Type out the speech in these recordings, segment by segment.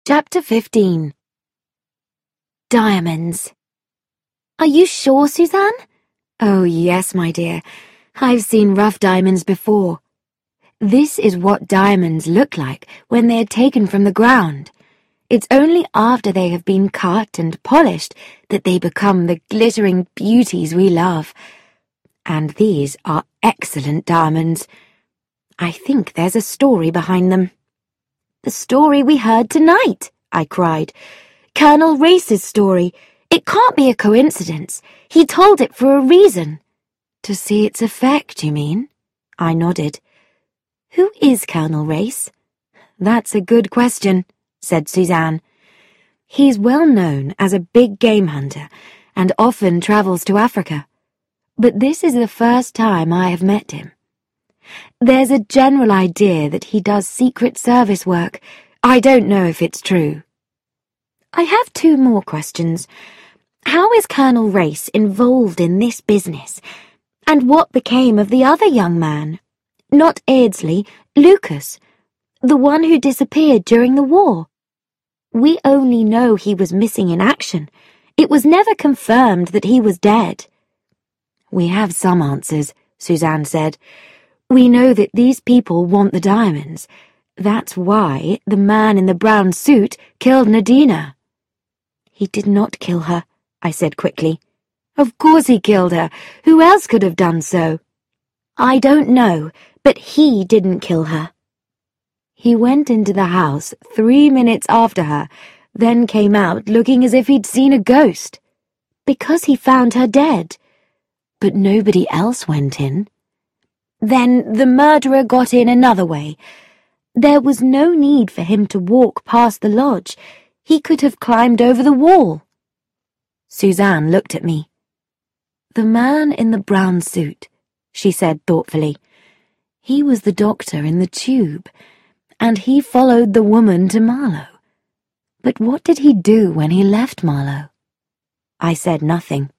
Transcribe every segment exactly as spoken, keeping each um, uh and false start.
Chapter fifteen. Diamonds. Are you sure, Suzanne? Oh, yes, my dear. I've seen rough diamonds before. This is what diamonds look like when they are taken from the ground. It's only after they have been cut and polished that they become the glittering beauties we love. And these are excellent diamonds. I think there's a story behind them. The story we heard tonight, I cried. Colonel Race's story. It can't be a coincidence. He told it for a reason. To see its effect, you mean? I nodded. Who is Colonel Race? That's a good question, said Suzanne. He's well known as a big game hunter and often travels to Africa. But this is the first time I have met him. There's a general idea that he does Secret Service work. I don't know if it's true. I have two more questions. How is Colonel Race involved in this business? And what became of the other young man? Not Aidsley, Lucas, the one who disappeared during the war. We only know he was missing in action. It was never confirmed that he was dead. We have some answers, Suzanne said. We know that these people want the diamonds. That's why the man in the brown suit killed Nadina. He did not kill her, I said quickly. Of course he killed her. Who else could have done so? I don't know, but he didn't kill her. He went into the house three minutes after her, then came out looking as if he'd seen a ghost. Because he found her dead. But nobody else went in. Then the murderer got in another way. There was no need for him to walk past the lodge. He could have climbed over the wall. Suzanne looked at me. The man in the brown suit, she said thoughtfully. He was the doctor in the tube, and he followed the woman to Marlow. But what did he do when he left Marlow? I said nothing.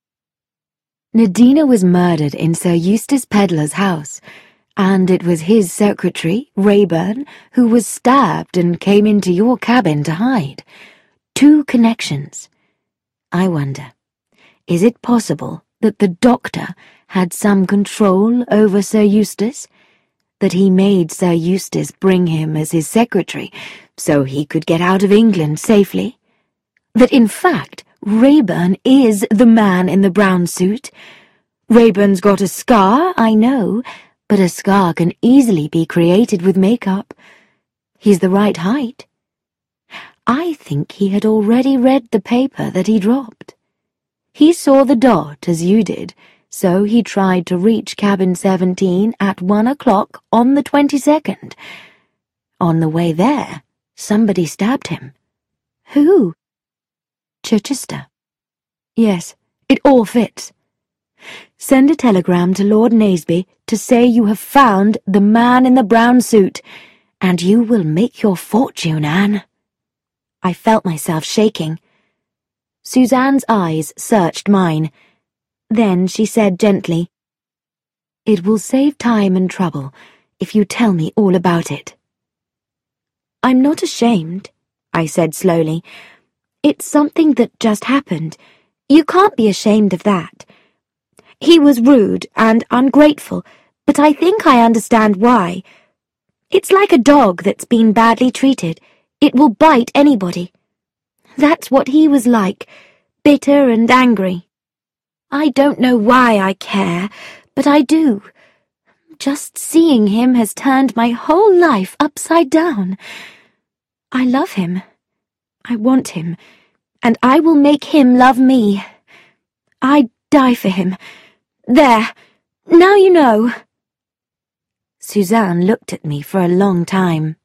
Nadina was murdered in Sir Eustace Pedlar's house, and it was his secretary, Rayburn, who was stabbed and came into your cabin to hide. Two connections. I wonder, is it possible that the doctor had some control over Sir Eustace? That he made Sir Eustace bring him as his secretary so he could get out of England safely? That in fact, Rayburn is the man in the brown suit. Rayburn's got a scar, I know, but a scar can easily be created with makeup. He's the right height. I think he had already read the paper that he dropped. He saw the dot as you did, so he tried to reach cabin seventeen at one o'clock on the twenty-second. On the way there, somebody stabbed him. Who? Chichester. Yes, it all fits. Send a telegram to Lord Naseby to say you have found the man in the brown suit, and you will make your fortune, Anne. I felt myself shaking. Suzanne's eyes searched mine. Then she said gently, It will save time and trouble if you tell me all about it. I'm not ashamed, I said slowly. It's something that just happened. You can't be ashamed of that. He was rude and ungrateful, but I think I understand why. It's like a dog that's been badly treated. It will bite anybody. That's what he was like, bitter and angry. I don't know why I care, but I do. Just seeing him has turned my whole life upside down. I love him. I want him, and I will make him love me. I'd die for him. There, now you know. Suzanne looked at me for a long time.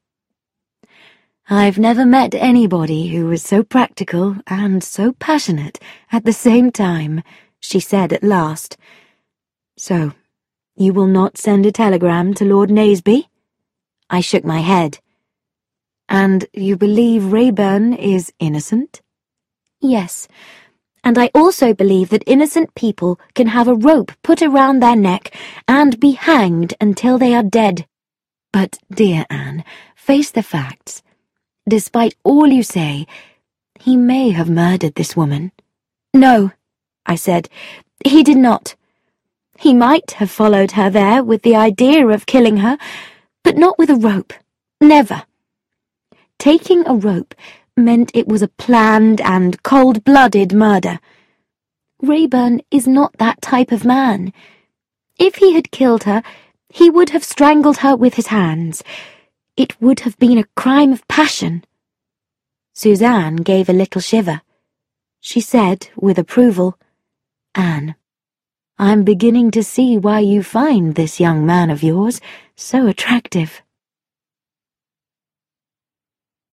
I've never met anybody who was so practical and so passionate at the same time, she said at last. So, you will not send a telegram to Lord Naseby? I shook my head. And you believe Rayburn is innocent? Yes, and I also believe that innocent people can have a rope put around their neck and be hanged until they are dead. But, dear Anne, face the facts. Despite all you say, he may have murdered this woman. No, I said, he did not. He might have followed her there with the idea of killing her, but not with a rope. Never. Taking a rope meant it was a planned and cold-blooded murder. Rayburn is not that type of man. If he had killed her, he would have strangled her with his hands. It would have been a crime of passion. Suzanne gave a little shiver. She said, with approval, "Anne, I'm beginning to see why you find this young man of yours so attractive."